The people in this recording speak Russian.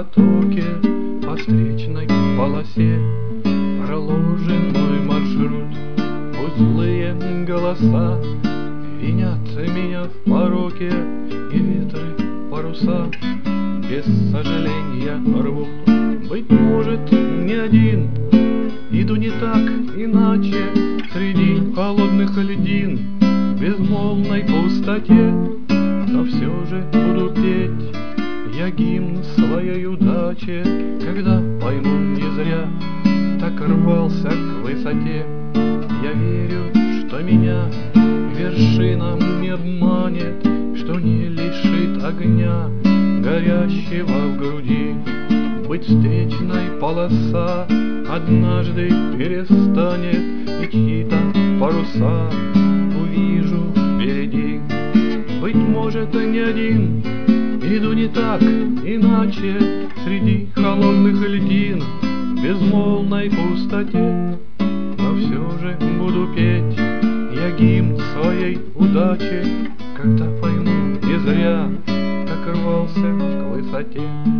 потоке, по встречной полосе проложен мой маршрут. Пусть злые голоса винят меня в пороке, и ветры паруса без сожаления рвут. Быть может, не один, иду не так, иначе среди холодных льдин, в безмолвной пустоте. Но все же буду петь я гимн своей удаче, когда пойму не зря так рвался к высоте. Я верю, что меня вершина не обманет, что не лишит огня, горящего в груди. Быть встречной полоса однажды перестанет, и чьи-то паруса увижу впереди. Быть может, не один, иду не так, иначе среди холодных льдин, в безмолвной пустоте. Но все же буду петь я гимн своей удачи, когда пойму не зря так рвался к высоте.